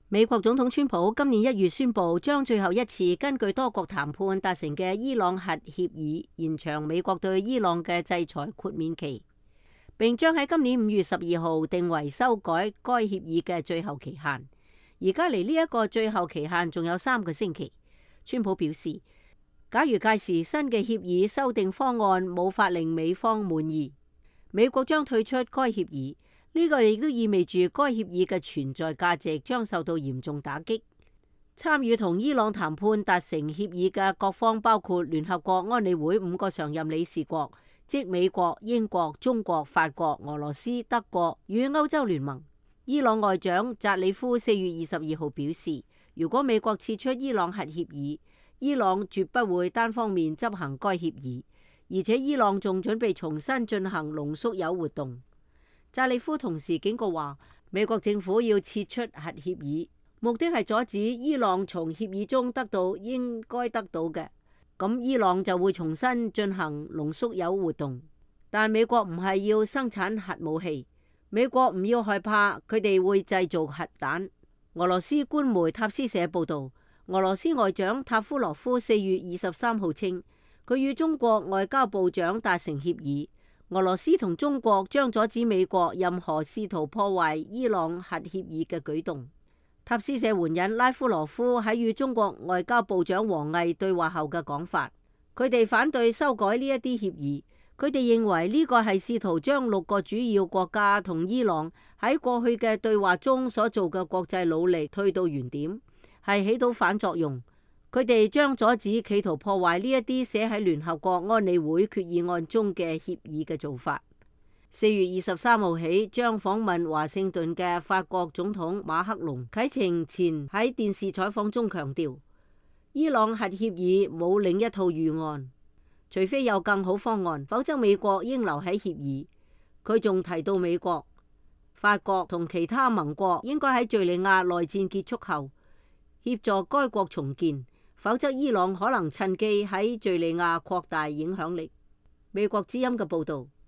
美國總統川普今年1月宣布，將最後一次根據多國談判達成嘅伊朗核協議延長美國對伊朗嘅制裁豁免期，並將喺今年5月12號定為修改該協議嘅最後期限。而家離呢一個最後期限仲有3個星期。川普表示，假如屆時新嘅協議修訂方案無法令美方滿意，美國將退出該協議。呢個亦都意味住該協議嘅存在價值將受到嚴重打擊。參與同伊朗談判達成協議嘅各方包括聯合國安理會5個常任理事國，即美國、英國、中國、法國、俄羅斯、德國與歐洲聯盟。伊朗外長扎里夫4月22號表示，如果美國撤出伊朗核協議，伊朗絕不會單方面執行該協議，而且伊朗仲準備重新進行濃縮鈾活動。扎里夫同時警告話，美國政府要撤出核協議，目的係阻止伊朗從協議中得到應該得到嘅，咁伊朗就會重新進行濃縮鈾活動。但美國唔係要生產核武器，美國唔要害怕佢哋會製造核彈。俄羅斯官媒塔斯社報道，俄羅斯外長塔夫羅夫4月23號稱，佢與中國外交部長達成協議。俄羅斯同中國將阻止美國任何試圖破壞伊朗核協議嘅舉動。塔斯社援引拉夫羅夫喺與中國外交部長王毅對話後嘅講法，佢哋反對修改呢一啲協議。佢哋認為呢個係試圖將6個主要國家同伊朗喺過去嘅對話中所做嘅國際努力推到原點，係起到反作用。佢哋將阻止企圖破壞呢一啲寫喺聯合國安理會決議案中嘅協議嘅做法。4月23號起將訪問華盛頓嘅法國總統馬克龍啟程前喺電視採訪中強調，伊朗核協議冇另一套預案，除非有更好方案，否則美國應留喺協議。佢仲提到美國、法國同其他盟國應該喺敘利亞內戰結束後協助該國重建，否則伊朗可能趁機喺敘利亞擴大影響力。美國之音嘅報道。